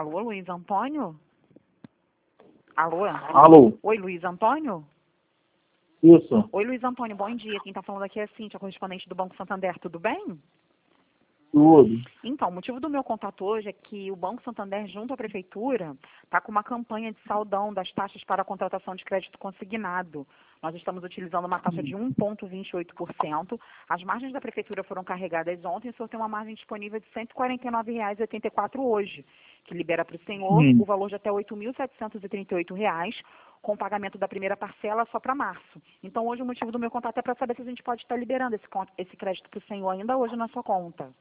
Alô, Luiz Antônio? Alô? Alô? Oi, Luiz Antônio? Isso. Oi, Luiz Antônio, bom dia. Quem está falando aqui é a Cíntia, correspondente do Banco Santander, tudo bem? Tudo. Então, o motivo do meu contato hoje é que o Banco Santander, junto à Prefeitura, está com uma campanha de saldão das taxas para a contratação de crédito consignado. Nós estamos utilizando uma taxa de 1,28%. As margens da Prefeitura foram carregadas ontem, o senhor tem uma margem disponível de R$ 149,84 hoje, que libera para o senhor o valor de até R$ 8.738, com o pagamento da primeira parcela só para março. Então, hoje o motivo do meu contato é para saber se a gente pode estar liberando esse crédito para o senhor ainda hoje na sua conta.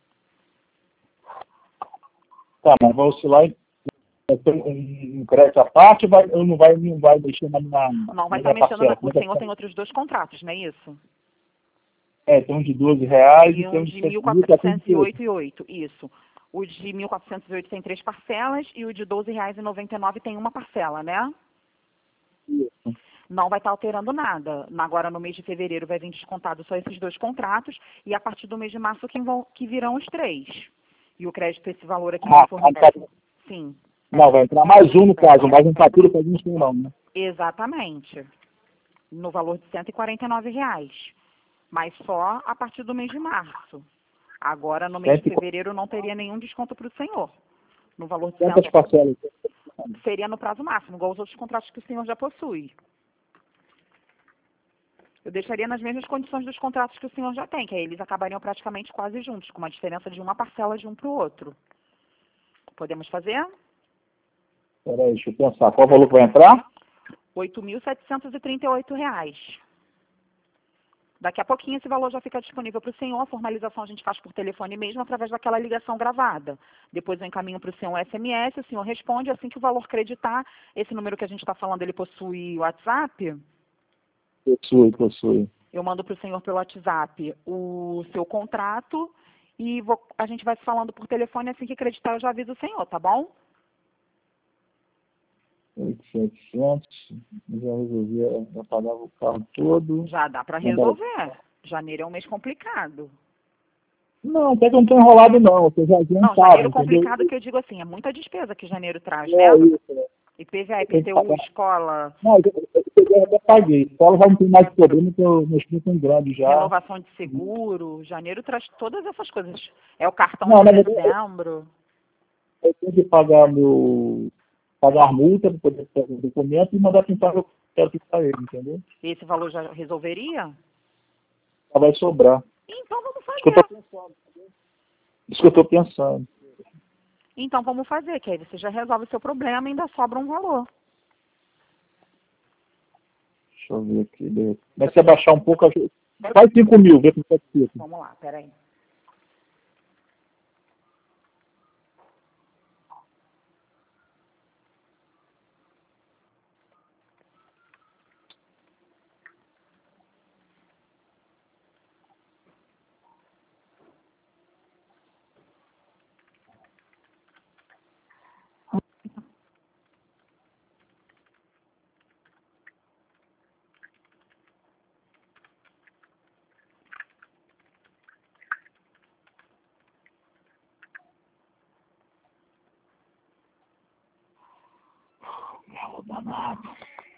Tá, mas vai oscilar um crédito à parte ou não vai mexer na Não vai estar mexendo. O senhor tem outros 2 contratos, não é isso? Tem um de R$ 12 e e tem um um de de 1.408,08. Isso. O de 1.408 tem 3 parcelas e o de R$ 12,99 tem uma parcela, né? Isso. Não vai estar alterando nada. Agora, no mês de fevereiro, vai vir descontado só esses 2 contratos e a partir do mês de março que virão os 3. E o crédito, esse valor aqui que fornece. Sim. Não, vai entrar mais um no caso, mais um fatura para gente não, né? Exatamente. No valor de R$ 149. Mas só a partir do mês de março. Agora, no mês de fevereiro, não teria nenhum desconto para o senhor. No valor de Quantas parcelas? Seria no prazo máximo, igual os outros contratos que o senhor já possui. Eu deixaria nas mesmas condições dos contratos que o senhor já tem, que aí eles acabariam praticamente quase juntos, com uma diferença de uma parcela de um para o outro. Podemos fazer? Peraí, deixa eu pensar. Qual valor que vai entrar? R$ 8.738. Daqui a pouquinho esse valor já fica disponível para o senhor. A formalização a gente faz por telefone mesmo, através daquela ligação gravada. Depois eu encaminho para o senhor um SMS, o senhor responde assim que o valor creditar. Esse número que a gente está falando, ele possui WhatsApp? Possui. Eu mando para o senhor pelo WhatsApp o seu contrato e a gente vai se falando por telefone. Assim que acreditar, eu já aviso o senhor, tá bom? 8.700, já resolvi, já pagava o carro todo. Já dá para resolver. Janeiro é um mês complicado. Não, até que não tem enrolado não, você já Não, janeiro complicado que eu digo assim, é muita despesa que janeiro traz, né? Isso, IPVA, IPTU, escola... Não, eu até paguei. Escola já não tem mais problema, porque meus filhos são grandes já. Renovação de seguro, janeiro traz todas essas coisas. É o cartão de dezembro. Eu tenho que pagar pagar multa para poder fazer o documento e mandar pintar eu quero pintar ele, entendeu? Esse valor já resolveria? Só vai sobrar. Então vamos fazer. Isso que eu estou pensando. Então vamos fazer, que aí você já resolve o seu problema e ainda sobra um valor. Deixa eu ver aqui. Mas se abaixar um pouco, faz 5 mil, vê como é que fica. Vamos lá, peraí. Danado.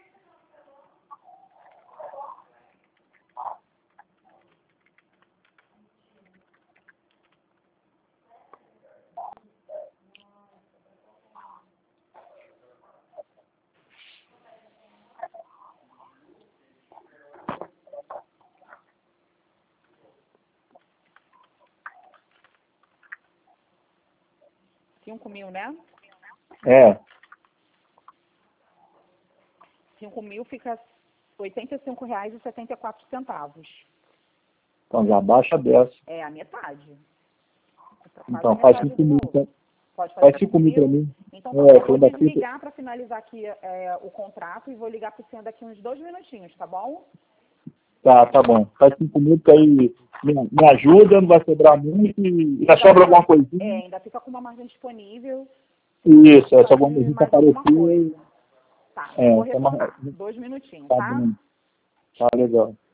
R$ 5.000, né? 5.000 fica R$ 85,74. Então já baixa dessa. É a metade. Então faz 5 mil. Pode fazer 5 mil para mim. Então eu vou desligar para finalizar aqui o contrato e vou ligar para o senhor daqui uns 2 minutinhos, tá bom? Tá bom. Faz 5 mil que aí me ajuda, não vai sobrar muito e já sobra alguma coisinha. Ainda fica com uma margem disponível. Isso, essa alguma coisinha que apareceu. Tá, eu vou retornar. 2 minutinhos, tá? Tá legal.